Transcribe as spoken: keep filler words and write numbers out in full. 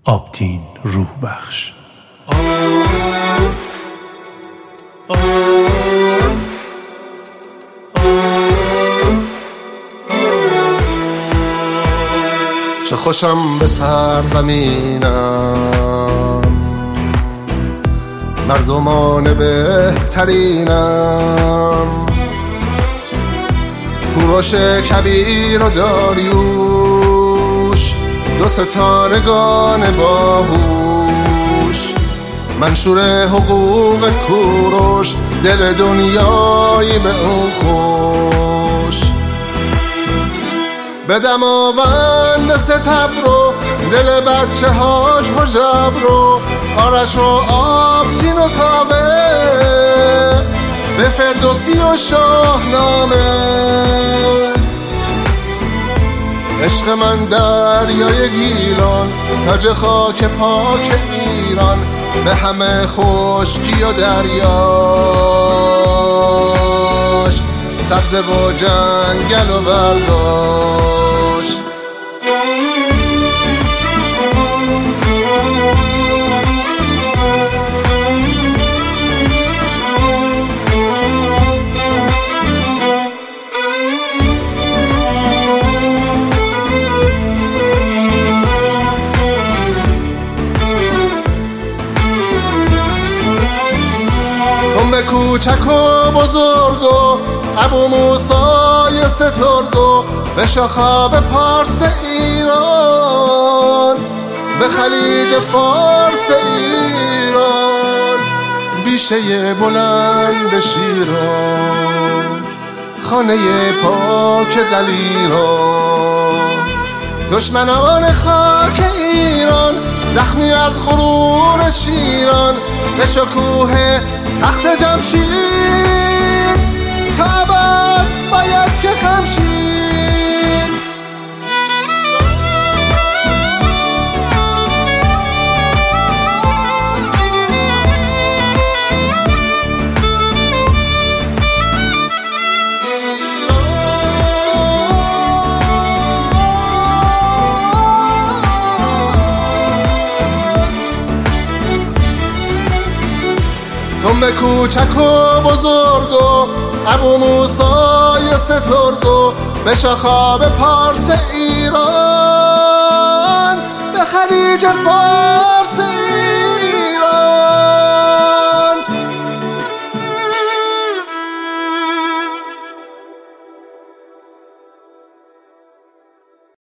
آبتین روح بخش. چه خوشم به سرزمینم، مردمان بهترینم، کوروش کبیر و داریوش، دو ستارگان باهوش، منشور حقوق کوروش، دل دنیایی به اون خوش. به دماوند ستبر رو، دل بچه هاش هجب رو، آرش و آبتین و کاوه، به فردوسی و شاهنامه. عشق من دریای گیلان، تاج خاک پاک ایران، به همه خشکی و دریاش، سبز و جنگل و برگاش. به کوچک و بزرگ و ابو موسای سترگ و به شاخاب پارس ایران، به خلیج فارس ایران، بیشه بلند به شیران، خانه پاک دلیران. دشمنان خاک ایران، زخمی از غرور شیران، به شکوه تخت جمشید، تا ابد باید که خمشید. به کوچک و بزرگ و ابو موسای سترگ و به شاخاب پارس ایران، به خلیج فارس